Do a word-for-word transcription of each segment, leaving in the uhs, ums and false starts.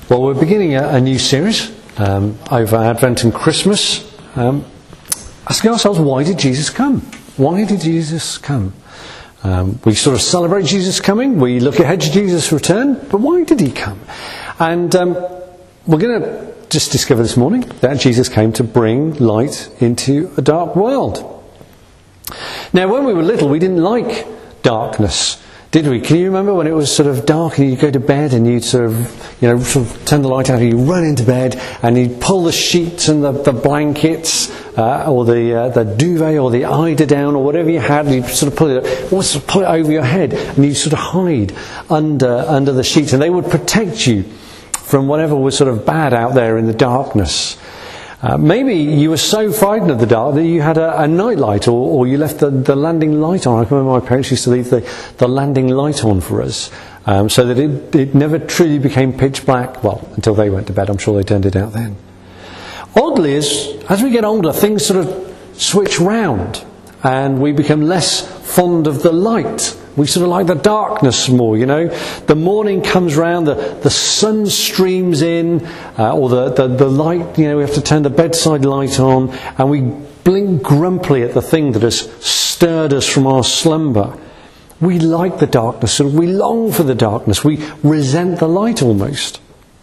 Well, we're beginning a, a new series um, over Advent and Christmas, um, asking ourselves, why did Jesus come? Why did Jesus come? Um, we sort of celebrate Jesus coming, we look ahead to Jesus' return, but why did he come? And um, we're going to just discover this morning that Jesus came to bring light into a dark world. Now, when we were little, we didn't like darkness, did we? Can you remember when it was sort of dark and you'd go to bed and you'd sort of, you know, sort of turn the light out and you'd run into bed and you'd pull the sheets and the, the blankets uh, or the uh, the duvet or the eider down or whatever you had, and you'd sort of pull it, or sort of pull it over your head and you'd sort of hide under under the sheets, and they would protect you from whatever was sort of bad out there in the darkness. Uh, maybe you were so frightened of the dark that you had a, a night light, or, or you left the, the landing light on. I remember my parents used to leave the, the landing light on for us, um, so that it, it never truly became pitch black. Well, until they went to bed. I'm sure they turned it out then. Oddly, as, as we get older, things sort of switch round, and we become less fond of the light. We sort of like the darkness more, you know. The morning comes round, the, the sun streams in, uh, or the, the, the light, you know, we have to turn the bedside light on, and we blink grumpily at the thing that has stirred us from our slumber. We like the darkness, and we long for the darkness. We resent the light almost.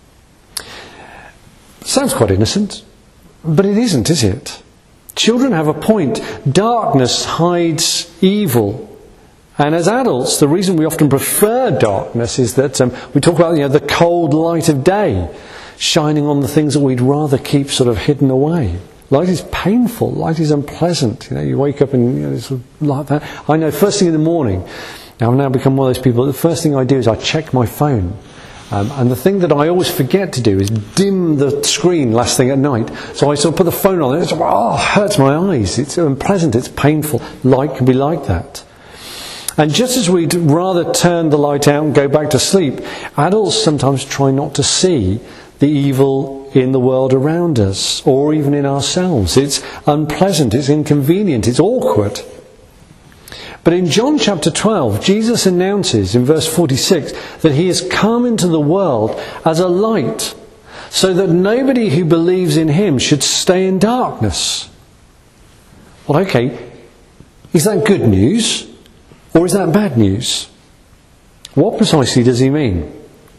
Sounds quite innocent, but it isn't, is it? Children have a point. Darkness hides evil. And as adults, the reason we often prefer darkness is that um, we talk about, you know, the cold light of day shining on the things that we'd rather keep sort of hidden away. Light is painful. Light is unpleasant. You know, you wake up and, you know, it's like that. I know, first thing in the morning, now I've now become one of those people, the first thing I do is I check my phone. Um, and the thing that I always forget to do is dim the screen last thing at night. So I sort of put the phone on and it's, oh, it hurts my eyes. It's unpleasant. It's painful. Light can be like that. And just as we'd rather turn the light out and go back to sleep, adults sometimes try not to see the evil in the world around us, or even in ourselves. It's unpleasant, it's inconvenient, it's awkward. But in John chapter twelve, Jesus announces in verse forty-six that he has come into the world as a light, so that nobody who believes in him should stay in darkness. Well, okay, is that good news? Or is that bad news? What precisely does he mean?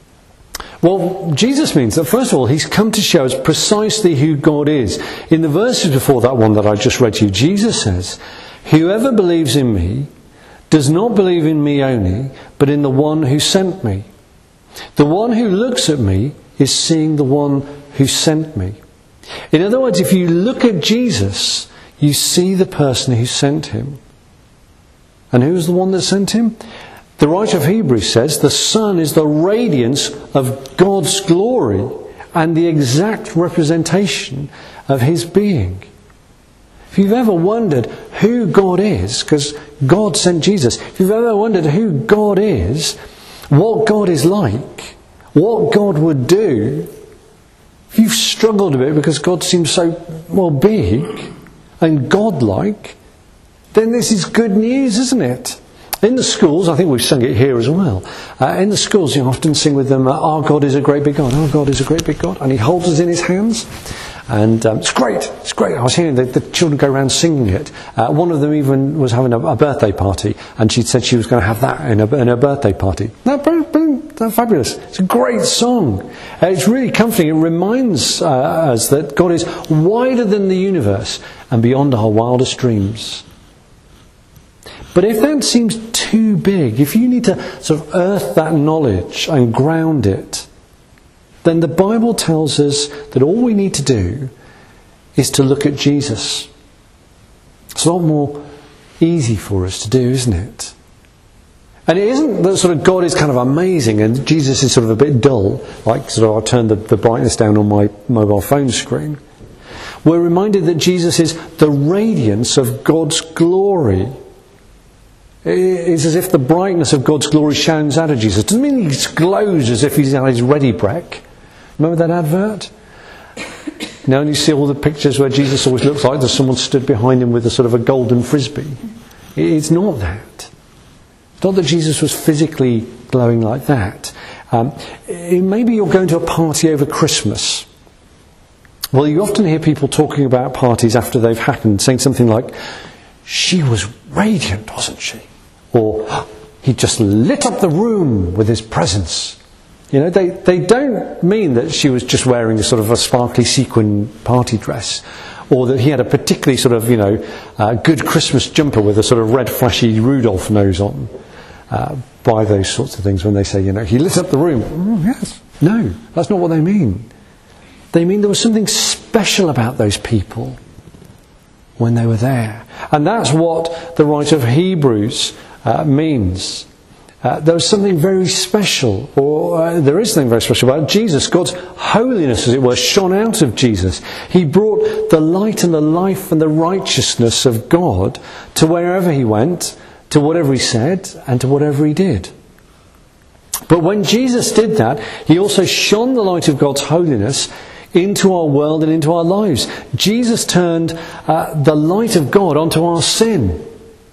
Well, Jesus means that, first of all, he's come to show us precisely who God is. In the verses before that one that I just read to you, Jesus says, "Whoever believes in me does not believe in me only, but in the one who sent me. The one who looks at me is seeing the one who sent me." In other words, if you look at Jesus, you see the person who sent him. And who is the one that sent him? The writer of Hebrews says the Son is the radiance of God's glory and the exact representation of his being. If you've ever wondered who God is, because God sent Jesus, if you've ever wondered who God is, what God is like, what God would do, if you've struggled a bit because God seems so, well, big and godlike, then this is good news, isn't it? In the schools, I think we've sung it here as well. Uh, in the schools, you often sing with them, uh, "Our God is a great big God, our God is a great big God," and he holds us in his hands. And um, it's great, it's great. I was hearing the, the children go around singing it. Uh, one of them even was having a, a birthday party, and she'd said she was going to have that in, a, in her birthday party. No, brilliant, brilliant, that's fabulous. It's a great song. Uh, it's really comforting. It reminds uh, us that God is wider than the universe and beyond our wildest dreams. But if that seems too big, if you need to sort of earth that knowledge and ground it, then the Bible tells us that all we need to do is to look at Jesus. It's a lot more easy for us to do, isn't it? And it isn't that sort of God is kind of amazing and Jesus is sort of a bit dull, like sort of I'll turn the, the brightness down on my mobile phone screen. We're reminded that Jesus is the radiance of God's glory. It's as if the brightness of God's glory shines out of Jesus. It doesn't mean he glows as if he's at his ready brek. Remember that advert? Now you see all the pictures where Jesus always looks like there's someone stood behind him with a sort of a golden frisbee. It's not that. It's not that Jesus was physically glowing like that. Um, maybe you're going to a party over Christmas. Well, you often hear people talking about parties after they've happened, saying something like, she was radiant, wasn't she? Or, he just lit up the room with his presence. You know, they, they don't mean that she was just wearing a sort of a sparkly sequin party dress, or that he had a particularly sort of, you know, uh, good Christmas jumper with a sort of red flashy Rudolph nose on. Uh, by those sorts of things when they say, you know, he lit up the room. Mm, yes. No, that's not what they mean. They mean there was something special about those people when they were there. And that's what the writer of Hebrews uh, means. Uh, there was something very special, or uh, there is something very special about Jesus. God's holiness, as it were, shone out of Jesus. He brought the light and the life and the righteousness of God to wherever he went, to whatever he said, and to whatever he did. But when Jesus did that, he also shone the light of God's holiness into our world and into our lives. Jesus turned uh, the light of God onto our sin.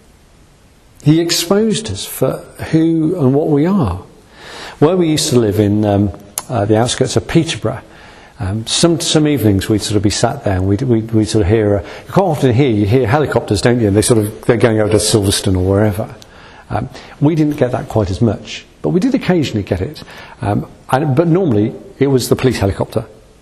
He exposed us for who and what we are. Where we used to live in um, uh, the outskirts of Peterborough, um, some some evenings we'd sort of be sat there and we'd, we'd, we'd sort of hear, uh, you quite often hear, you hear helicopters, don't you? And they sort of, they're going over to Silverstone or wherever. Um, we didn't get that quite as much, but we did occasionally get it. Um, and, but normally it was the police helicopter.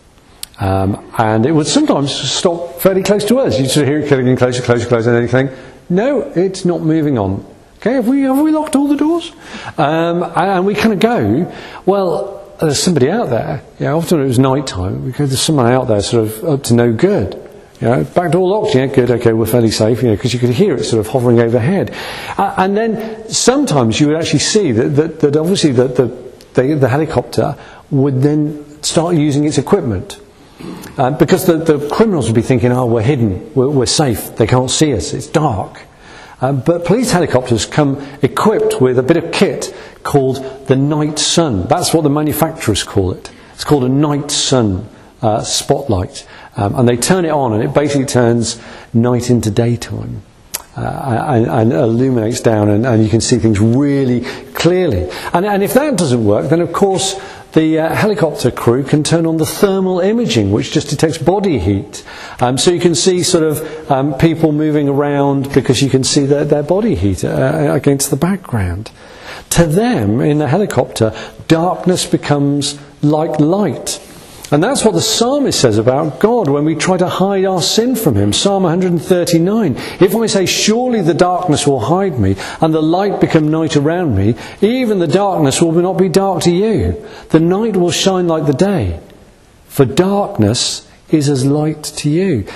Um, and it would sometimes stop fairly close to us. You'd sort of hear it getting closer, closer, closer, and anything. No, it's not moving on. Okay, have we have we locked all the doors? Um, and we kind of go, well, there's somebody out there. You know, often it was night time. We go, there's someone out there, sort of up to no good. You know, back door locked. Yeah, good. Okay, we're fairly safe. You know, because you could hear it sort of hovering overhead. Uh, and then sometimes you would actually see that that, that obviously the, the the the helicopter would then start using its equipment. Uh, because the, the criminals would be thinking, oh, we're hidden, we're, we're safe, they can't see us, it's dark. Um, but police helicopters come equipped with a bit of kit called the Night Sun. That's what the manufacturers call it. It's called a Night Sun uh, spotlight. Um, and they turn it on and it basically turns night into daytime. Uh, and, and illuminates down and, and you can see things really clearly. And, and if that doesn't work, then of course the uh, helicopter crew can turn on the thermal imaging, which just detects body heat. Um, so you can see sort of um, people moving around because you can see their, their body heat uh, against the background. To them, in the helicopter, darkness becomes like light. And that's what the psalmist says about God when we try to hide our sin from him. Psalm one thirty-nine. If I say, surely the darkness will hide me, and the light become night around me, even the darkness will not be dark to you. The night will shine like the day, for darkness is as light to you.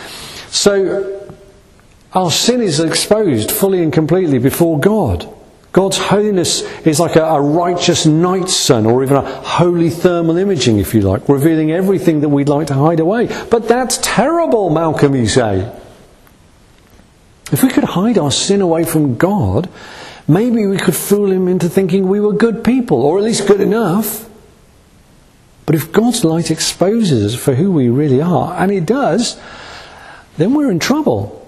So, our sin is exposed fully and completely before God. God's holiness is like a, a righteous night sun, or even a holy thermal imaging, if you like, revealing everything that we'd like to hide away. But that's terrible, Malcolm, you say. If we could hide our sin away from God, maybe we could fool him into thinking we were good people, or at least good enough. But if God's light exposes us for who we really are, and it does, then we're in trouble.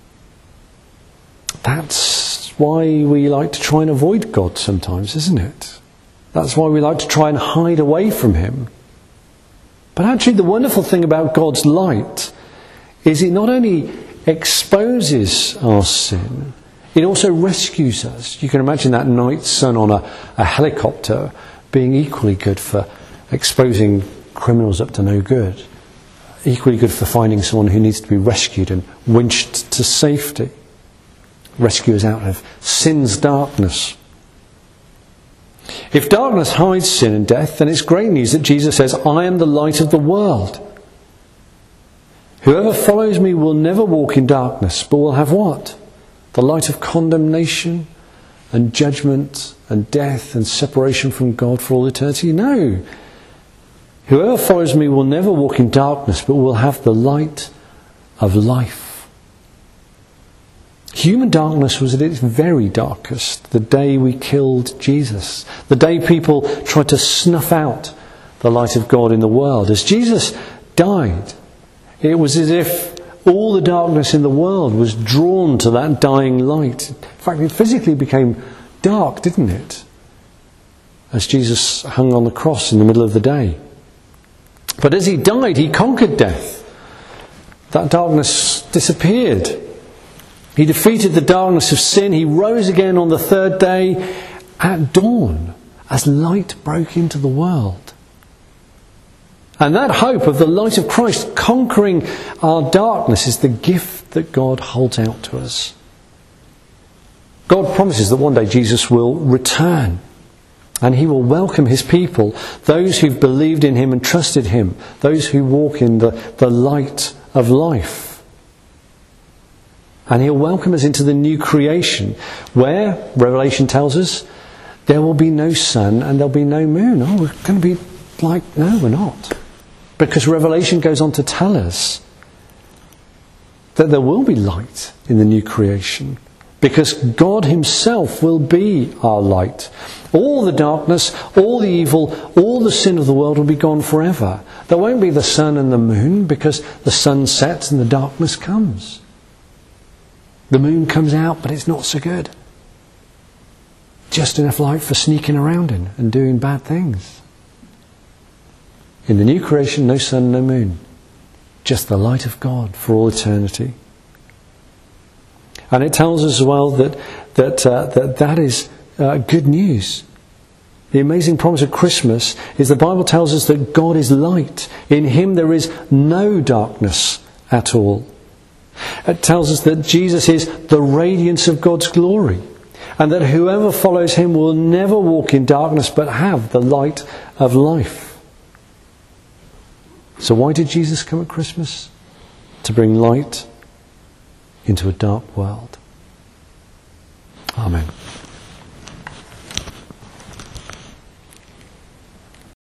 That's why we like to try and avoid God sometimes, isn't it? That's why we like to try and hide away from him. But actually the wonderful thing about God's light is it not only exposes our sin, it also rescues us. You can imagine that night sun on a, a helicopter being equally good for exposing criminals up to no good, equally good for finding someone who needs to be rescued and winched to safety. Rescue us out of sin's darkness. If darkness hides sin and death, then it's great news that Jesus says, I am the light of the world. Whoever follows me will never walk in darkness, but will have what? The light of condemnation and judgment and death and separation from God for all eternity? No. Whoever follows me will never walk in darkness, but will have the light of life. Human darkness was at its very darkest the day we killed Jesus. The day people tried to snuff out the light of God in the world. As Jesus died, it was as if all the darkness in the world was drawn to that dying light. In fact, it physically became dark, didn't it? as Jesus hung on the cross in the middle of the day. But as he died, he conquered death. That darkness disappeared. He defeated the darkness of sin. He rose again on the third day at dawn as light broke into the world. And that hope of the light of Christ conquering our darkness is the gift that God holds out to us. God promises that one day Jesus will return and he will welcome his people, those who've believed in him and trusted him, those who walk in the, the light of life. And he'll welcome us into the new creation where, Revelation tells us, there will be no sun and there'll be no moon. Oh, we're going to be like, no, we're not. Because Revelation goes on to tell us that there will be light in the new creation. Because God himself will be our light. All the darkness, all the evil, all the sin of the world will be gone forever. There won't be the sun and the moon because the sun sets and the darkness comes. The moon comes out, but it's not so good. Just enough light for sneaking around in and doing bad things. In the new creation, no sun, no moon. Just the light of God for all eternity. And it tells us as well that that uh, that, that is uh, good news. The amazing promise of Christmas is the Bible tells us that God is light. In him there is no darkness at all. It tells us that Jesus is the radiance of God's glory. And that whoever follows him will never walk in darkness but have the light of life. So why did Jesus come at Christmas? To bring light into a dark world. Amen.